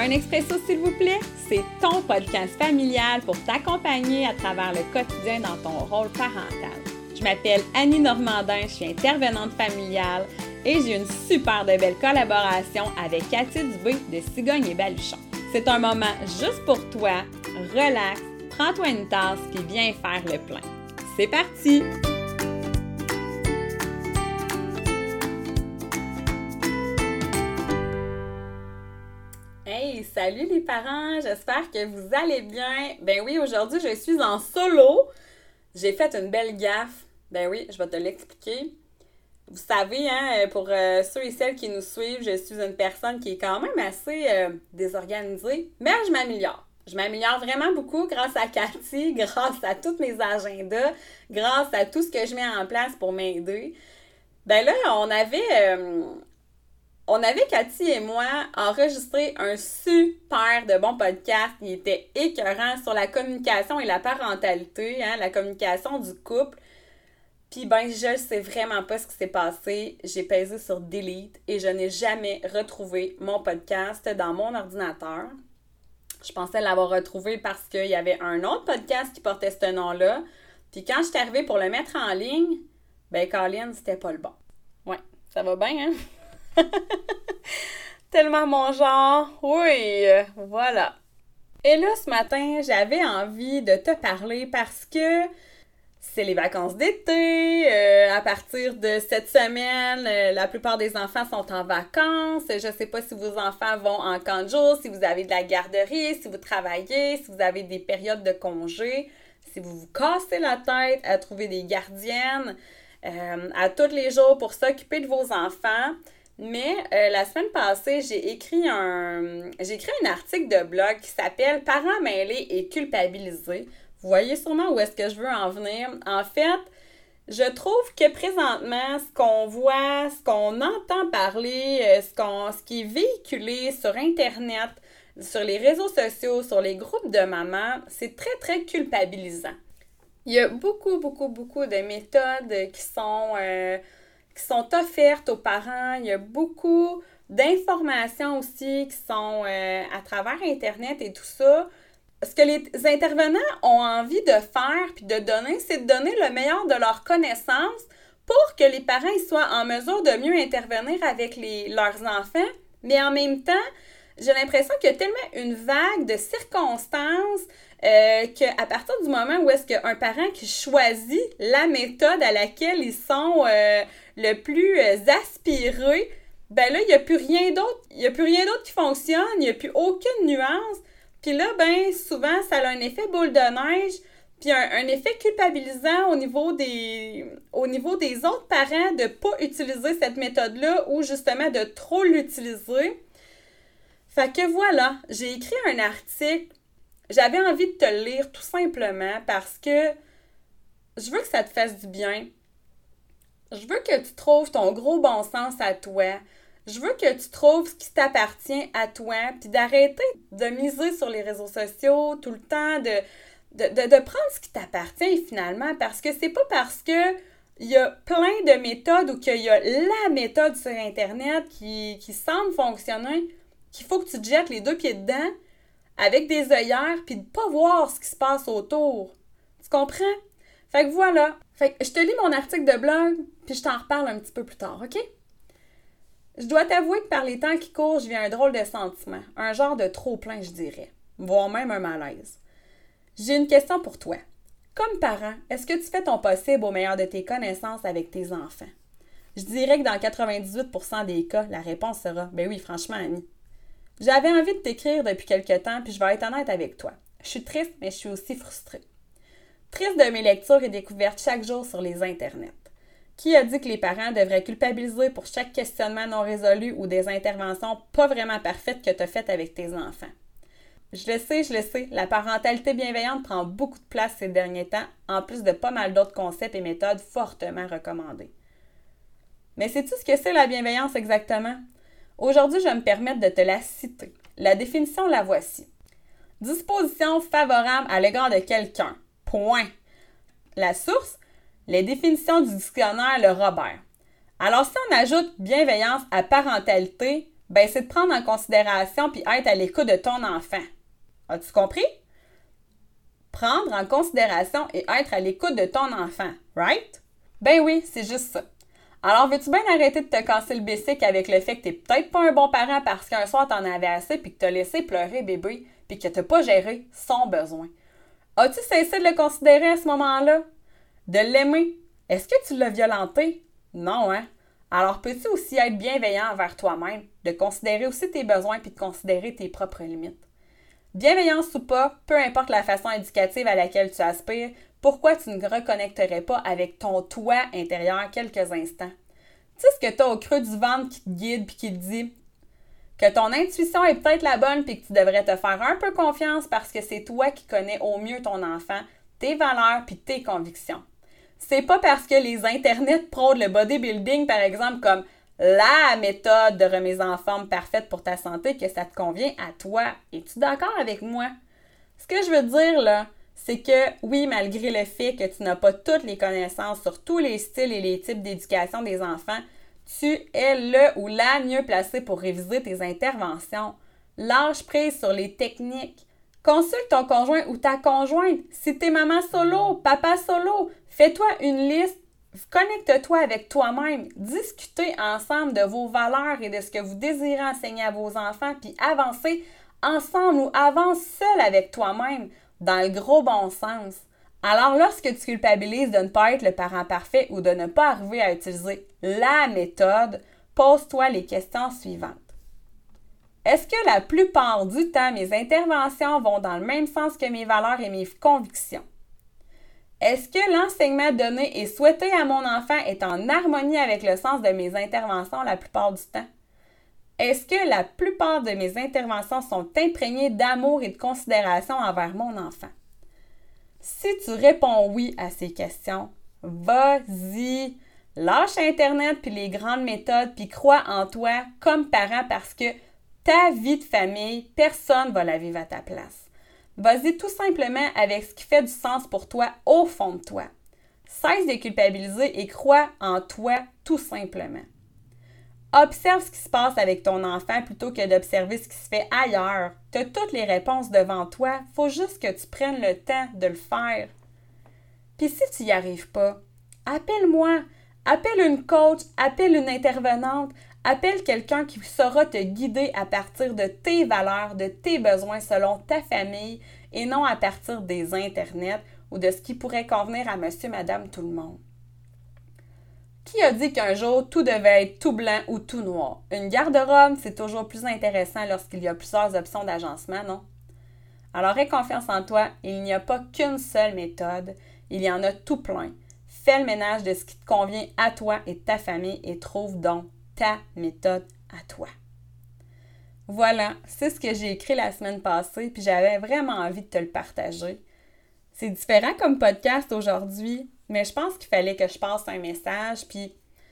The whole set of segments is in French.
Un expresso, s'il vous plaît, c'est ton podcast familial pour t'accompagner à travers le quotidien dans ton rôle parental. Je m'appelle Annie Normandin, je suis intervenante familiale et j'ai une super de belle collaboration avec Cathy Dubé de Cigogne et Baluchon. C'est un moment juste pour toi, relax, prends-toi une tasse puis viens faire le plein. C'est parti! Hey, salut les parents! J'espère que vous allez bien. Ben oui, aujourd'hui, je suis en solo. J'ai fait une belle gaffe. Ben oui, je vais te l'expliquer. Vous savez, pour ceux et celles qui nous suivent, je suis une personne qui est quand même assez désorganisée, mais je m'améliore. Je m'améliore vraiment beaucoup grâce à Cathy, grâce à tous mes agendas, grâce à tout ce que je mets en place pour m'aider. Ben là, on avait, Cathy et moi, enregistré un super de bon podcast qui était écœurant sur la communication et la parentalité, la communication du couple. Puis ben, je sais vraiment pas ce qui s'est passé. J'ai pesé sur Delete et je n'ai jamais retrouvé mon podcast dans mon ordinateur. Je pensais l'avoir retrouvé parce qu'il y avait un autre podcast qui portait ce nom-là. Puis quand je suis arrivée pour le mettre en ligne, ben Colin, c'était pas le bon. Ouais, ça va bien, hein? Tellement mon genre. Oui, voilà. Et là, ce matin, j'avais envie de te parler parce que c'est les vacances d'été. À partir de cette semaine, la plupart des enfants sont en vacances. Je sais pas si vos enfants vont en camp de jour, si vous avez de la garderie, si vous travaillez, si vous avez des périodes de congé, si vous vous cassez la tête à trouver des gardiennes à tous les jours pour s'occuper de vos enfants. Mais la semaine passée, j'ai écrit un article de blog qui s'appelle « Parents mêlés et culpabilisés ». Vous voyez sûrement où est-ce que je veux en venir. En fait, je trouve que présentement, ce qu'on voit, ce qu'on entend parler, ce qui est véhiculé sur Internet, sur les réseaux sociaux, sur les groupes de mamans, c'est très, très culpabilisant. Il y a beaucoup de méthodes qui sont offertes aux parents. Il y a beaucoup d'informations aussi qui sont à travers Internet et tout ça. Ce que les intervenants ont envie de faire puis de donner, c'est de donner le meilleur de leurs connaissances pour que les parents soient en mesure de mieux intervenir avec leurs enfants. Mais en même temps, j'ai l'impression qu'il y a tellement une vague de circonstances qu'à partir du moment où est-ce qu'un parent qui choisit la méthode à laquelle ils sont le plus aspirés, ben là, il n'y a plus rien d'autre qui fonctionne, il n'y a plus aucune nuance. Puis là, ben souvent, ça a un effet boule de neige, puis un effet culpabilisant au niveau des autres parents de ne pas utiliser cette méthode-là ou justement de trop l'utiliser. Fait que voilà, j'ai écrit un article. J'avais envie de te le lire tout simplement parce que je veux que ça te fasse du bien. Je veux que tu trouves ton gros bon sens à toi. Je veux que tu trouves ce qui t'appartient à toi, puis d'arrêter de miser sur les réseaux sociaux tout le temps, de prendre ce qui t'appartient finalement, parce que c'est pas parce que il y a plein de méthodes ou qu'il y a la méthode sur Internet qui semble fonctionner qu'il faut que tu te jettes les deux pieds dedans avec des œillères puis de pas voir ce qui se passe autour. Tu comprends? Fait que voilà. Fait que je te lis mon article de blog puis je t'en reparle un petit peu plus tard, OK? Je dois t'avouer que par les temps qui courent, je vis un drôle de sentiment. Un genre de trop-plein, je dirais. Voire même un malaise. J'ai une question pour toi. Comme parent, est-ce que tu fais ton possible au meilleur de tes connaissances avec tes enfants? Je dirais que dans 98% des cas, la réponse sera « Ben oui, franchement, Annie. » J'avais envie de t'écrire depuis quelque temps, puis je vais être honnête avec toi. Je suis triste, mais je suis aussi frustrée. Triste de mes lectures et découvertes chaque jour sur les internets. Qui a dit que les parents devraient culpabiliser pour chaque questionnement non résolu ou des interventions pas vraiment parfaites que tu as faites avec tes enfants? Je le sais, la parentalité bienveillante prend beaucoup de place ces derniers temps, en plus de pas mal d'autres concepts et méthodes fortement recommandés. Mais sais-tu ce que c'est la bienveillance exactement? Aujourd'hui, je vais me permettre de te la citer. La définition, la voici. Disposition favorable à l'égard de quelqu'un. Point. La source? Les définitions du dictionnaire Le Robert. Alors, si on ajoute bienveillance à parentalité, ben c'est de prendre en considération puis être à l'écoute de ton enfant. As-tu compris? Prendre en considération et être à l'écoute de ton enfant, right? Ben oui, c'est juste ça. Alors, veux-tu bien arrêter de te casser le bicycle avec le fait que t'es peut-être pas un bon parent parce qu'un soir t'en avais assez puis que t'as laissé pleurer bébé puis que t'as pas géré son besoin? As-tu cessé de le considérer à ce moment-là? De l'aimer? Est-ce que tu l'as violenté? Non, hein? Alors, peux-tu aussi être bienveillant envers toi-même, de considérer aussi tes besoins puis de considérer tes propres limites? Bienveillance ou pas, peu importe la façon éducative à laquelle tu aspires, pourquoi tu ne reconnecterais pas avec ton toi intérieur quelques instants? Tu sais ce que tu as au creux du ventre qui te guide puis qui te dit que ton intuition est peut-être la bonne puis que tu devrais te faire un peu confiance parce que c'est toi qui connais au mieux ton enfant, tes valeurs puis tes convictions. C'est pas parce que les internets prônent le bodybuilding, par exemple, comme la méthode de remise en forme parfaite pour ta santé que ça te convient à toi. Es-tu d'accord avec moi? Ce que je veux dire, là, c'est que oui, malgré le fait que tu n'as pas toutes les connaissances sur tous les styles et les types d'éducation des enfants, tu es le ou la mieux placée pour réviser tes interventions. Lâche prise sur les techniques. Consulte ton conjoint ou ta conjointe. Si t'es maman solo, papa solo, fais-toi une liste. Connecte-toi avec toi-même. Discutez ensemble de vos valeurs et de ce que vous désirez enseigner à vos enfants, puis avancez ensemble ou avance seul avec toi-même, dans le gros bon sens. Alors, lorsque tu culpabilises de ne pas être le parent parfait ou de ne pas arriver à utiliser la méthode, pose-toi les questions suivantes. Est-ce que la plupart du temps, mes interventions vont dans le même sens que mes valeurs et mes convictions? Est-ce que l'enseignement donné et souhaité à mon enfant est en harmonie avec le sens de mes interventions la plupart du temps? Est-ce que la plupart de mes interventions sont imprégnées d'amour et de considération envers mon enfant? Si tu réponds oui à ces questions, vas-y, lâche Internet puis les grandes méthodes puis crois en toi comme parent parce que ta vie de famille, personne ne va la vivre à ta place. Vas-y tout simplement avec ce qui fait du sens pour toi au fond de toi. Cesse de culpabiliser et crois en toi tout simplement. Observe ce qui se passe avec ton enfant plutôt que d'observer ce qui se fait ailleurs. Tu as toutes les réponses devant toi, faut juste que tu prennes le temps de le faire. Puis si tu n'y arrives pas, appelle-moi, appelle une coach, appelle une intervenante, appelle quelqu'un qui saura te guider à partir de tes valeurs, de tes besoins selon ta famille et non à partir des internets ou de ce qui pourrait convenir à monsieur, madame, tout le monde. Qui a dit qu'un jour, tout devait être tout blanc ou tout noir? Une garde-robe, c'est toujours plus intéressant lorsqu'il y a plusieurs options d'agencement, non? Alors, aie confiance en toi, il n'y a pas qu'une seule méthode, il y en a tout plein. Fais le ménage de ce qui te convient à toi et ta famille et trouve donc ta méthode à toi. Voilà, c'est ce que j'ai écrit la semaine passée, puis j'avais vraiment envie de te le partager. C'est différent comme podcast aujourd'hui, mais je pense qu'il fallait que je passe un message, puis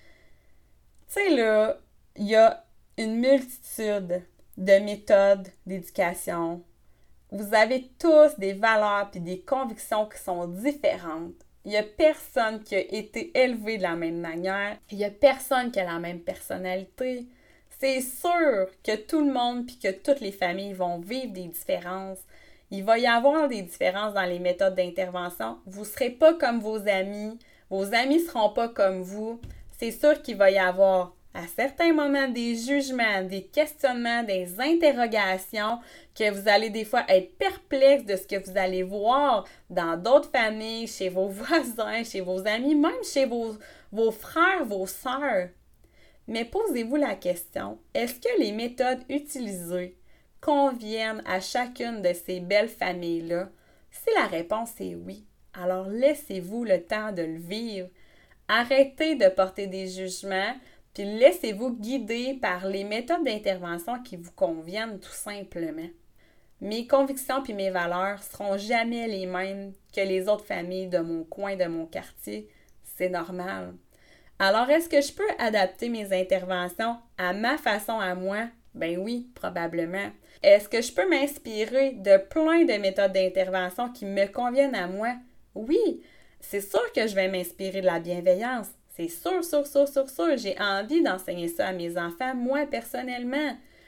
tu sais là, il y a une multitude de méthodes d'éducation. Vous avez tous des valeurs puis des convictions qui sont différentes. Il n'y a personne qui a été élevé de la même manière. Il n'y a personne qui a la même personnalité. C'est sûr que tout le monde puis que toutes les familles vont vivre des différences. Il va y avoir des différences dans les méthodes d'intervention. Vous ne serez pas comme vos amis ne seront pas comme vous. C'est sûr qu'il va y avoir à certains moments des jugements, des questionnements, des interrogations, que vous allez des fois être perplexe de ce que vous allez voir dans d'autres familles, chez vos voisins, chez vos amis, même chez vos frères, vos sœurs. Mais posez-vous la question, est-ce que les méthodes utilisées conviennent à chacune de ces belles familles-là? Si la réponse est oui, alors laissez-vous le temps de le vivre. Arrêtez de porter des jugements, puis laissez-vous guider par les méthodes d'intervention qui vous conviennent tout simplement. Mes convictions puis mes valeurs seront jamais les mêmes que les autres familles de mon coin, de mon quartier. C'est normal. Alors, est-ce que je peux adapter mes interventions à ma façon à moi? Ben oui, probablement. Est-ce que je peux m'inspirer de plein de méthodes d'intervention qui me conviennent à moi? Oui, c'est sûr que je vais m'inspirer de la bienveillance. C'est sûr. J'ai envie d'enseigner ça à mes enfants, moi, personnellement.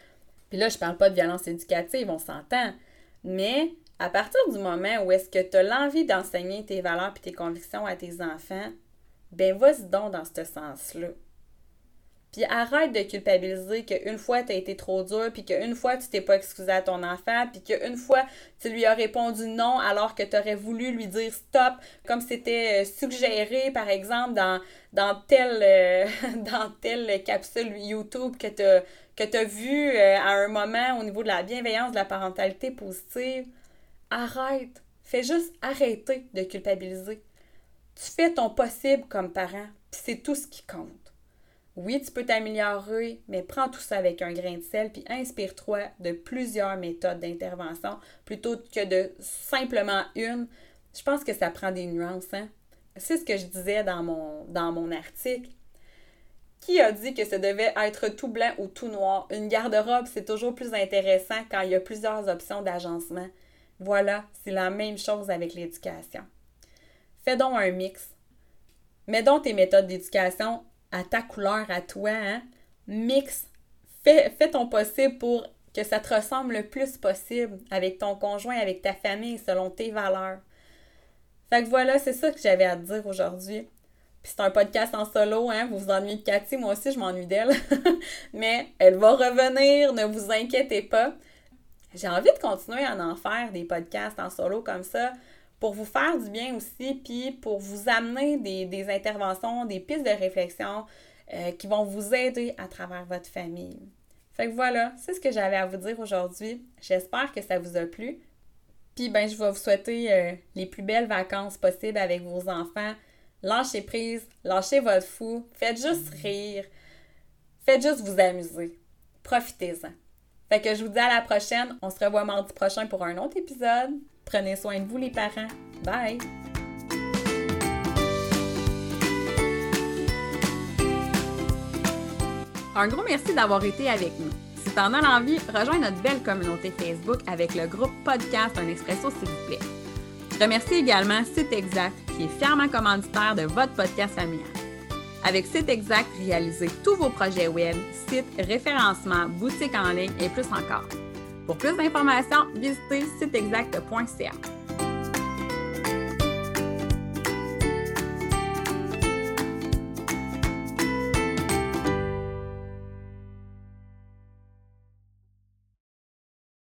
Puis là, je parle pas de violence éducative, on s'entend. Mais à partir du moment où est-ce que tu as l'envie d'enseigner tes valeurs et tes convictions à tes enfants, ben vas-y donc dans ce sens-là. Puis arrête de culpabiliser qu'une fois tu as été trop dur, puis qu'une fois tu t'es pas excusé à ton enfant, puis qu'une fois tu lui as répondu non alors que tu aurais voulu lui dire stop, comme c'était suggéré par exemple dans telle capsule YouTube que tu as vu à un moment au niveau de la bienveillance, de la parentalité positive. Arrête. Fais juste arrêter de culpabiliser. Tu fais ton possible comme parent, puis c'est tout ce qui compte. Oui, tu peux t'améliorer, mais prends tout ça avec un grain de sel puis inspire-toi de plusieurs méthodes d'intervention plutôt que de simplement une. Je pense que ça prend des nuances, hein? C'est ce que je disais dans mon article. Qui a dit que ça devait être tout blanc ou tout noir? Une garde-robe, c'est toujours plus intéressant quand il y a plusieurs options d'agencement. Voilà, c'est la même chose avec l'éducation. Fais donc un mix. Mets donc tes méthodes d'éducation à ta couleur, à toi, hein? Mix. Fais ton possible pour que ça te ressemble le plus possible avec ton conjoint, avec ta famille, selon tes valeurs. Fait que voilà, c'est ça que j'avais à te dire aujourd'hui. Puis c'est un podcast en solo, hein? Vous vous ennuyez de Cathy, moi aussi je m'ennuie d'elle. Mais elle va revenir, ne vous inquiétez pas. J'ai envie de continuer à en faire des podcasts en solo comme ça, pour vous faire du bien aussi, puis pour vous amener des interventions, des pistes de réflexion qui vont vous aider à travers votre famille. Fait que voilà, c'est ce que j'avais à vous dire aujourd'hui. J'espère que ça vous a plu. Puis ben, je vais vous souhaiter les plus belles vacances possibles avec vos enfants. Lâchez prise, lâchez votre fou, faites juste rire, faites juste vous amuser. Profitez-en. Fait que je vous dis à la prochaine. On se revoit mardi prochain pour un autre épisode. Prenez soin de vous les parents. Bye! Un gros merci d'avoir été avec nous. Si t'en as l'envie, rejoins notre belle communauté Facebook avec le groupe Podcast Un Expresso, s'il vous plaît. Je remercie également Site Exact, qui est fièrement commanditaire de votre podcast familial. Avec Site Exact, réalisez tous vos projets web, sites, référencements, boutiques en ligne et plus encore. Pour plus d'informations, visitez siteexact.ca.